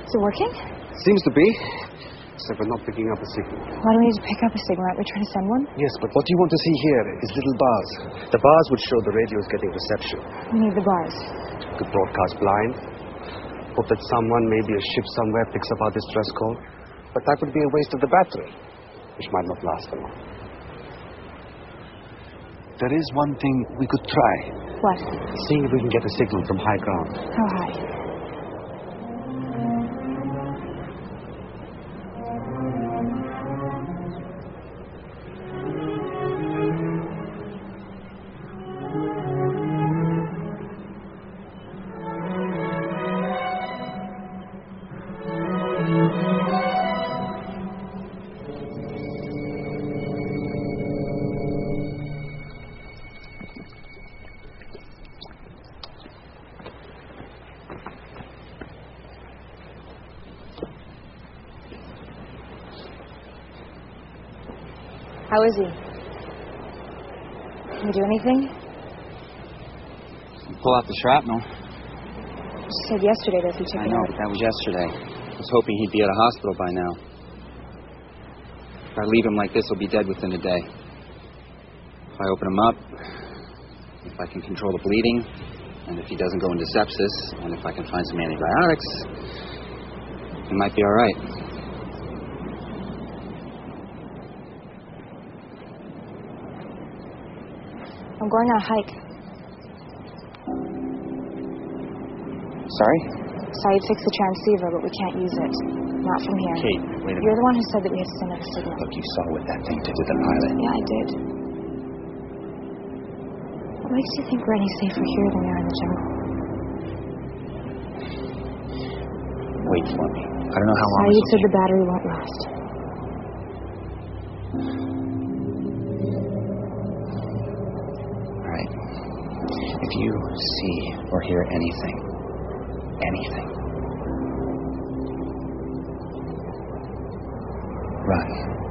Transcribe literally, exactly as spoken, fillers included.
Is it working? Seems to be. Except we're not picking up a signal. Why do we need to pick up a signal? Aren't we trying to send one? Yes, but what you want to see here is little bars. The bars would show the radio is getting reception. We need the bars. We could broadcast blind. Hope that someone, maybe a ship somewhere, picks up our distress call. But that would be a waste of the battery, which might not last long. There is one thing we could try. What? See if we can get a signal from high ground. How high? How is he? Can we do anything? Pull out the shrapnel. You said yesterday that he took I it know, out. but that was yesterday. I was hoping he'd be at a hospital by now. If I leave him like this, he'll be dead within a day. If I open him up, if I can control the bleeding, and if he doesn't go into sepsis, and if I can find some antibiotics, he might be all right. I'm going on a hike. Sorry? Saeed fixed the transceiver, but we can't use it. Not from here. Kate, wait a You're minute. the one who said that we had to send out a signal. Look, you saw what that thing did to the pilot. Yeah, I did. What makes you think we're any safer here than we are in the jungle? Wait for me. I don't know how long Saeed this said will the battery won't last. All right. If you see or hear anything, anything, run.